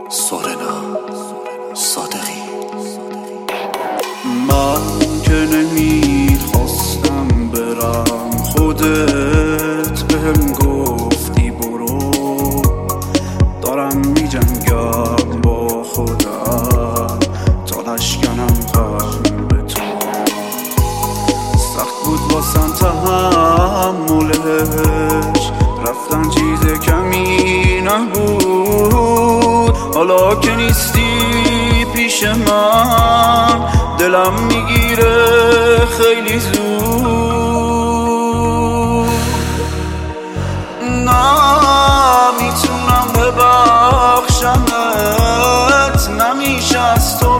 سورنا صادقی. من که نمیخواستم برم، خودت بهم گفتی برو. دارم میجنگم با خودم تا نشکنم قلب تو. سخت بود واسم تحملش، رفتن چیز کمی نبود. حالا که نیستی پیش من، دلم میگیره خیلی زود. نمیتونم ببخشمت، نمیشه از تو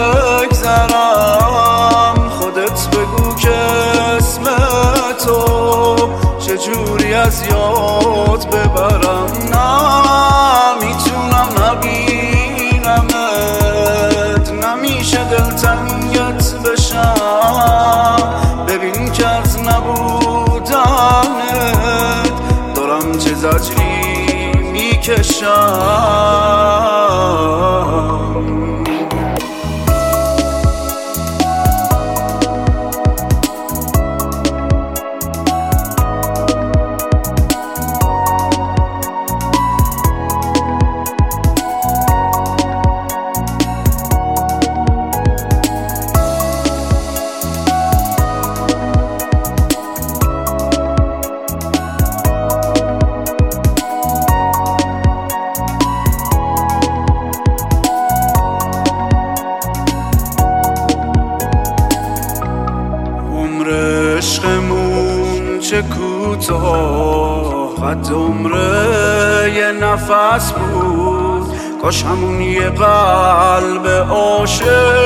بگذرم. خودت بگو که اسم تو چجوری از یاد ببرم. نمیتونم نبینمت، نمیشه دلتنگت بشم. ببین که از نبودنت دارم چه زجری میکشم. عشقمون چه کوتاه، قد عمره یه نفس بود. کاش همون یه قلب عاشق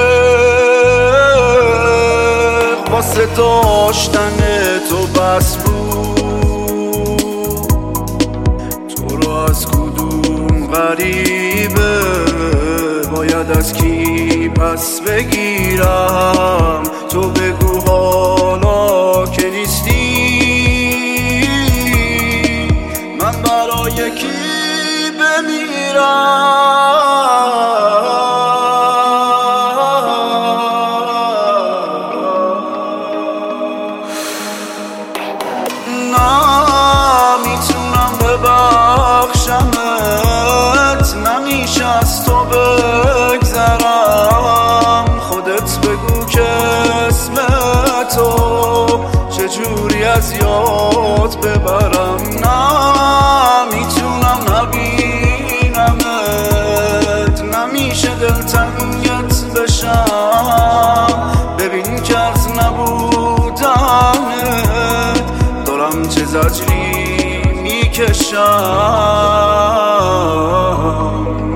واسه داشتن تو بس بود. تو رو از کدوم غریبه باید از کی پس بگیرم؟ تو بگو حالا که نیستی، من برای کی بمیرم؟ نمیتونم ببخشمت، نمیشه از تو بگذرم. خودت بگو که اسم تو چجوری از یاد ببرم. نمیتونم نبینمت، نمیشه دلتنگت بشم. ببین که از نبودنت دارم چه زجری میکشم.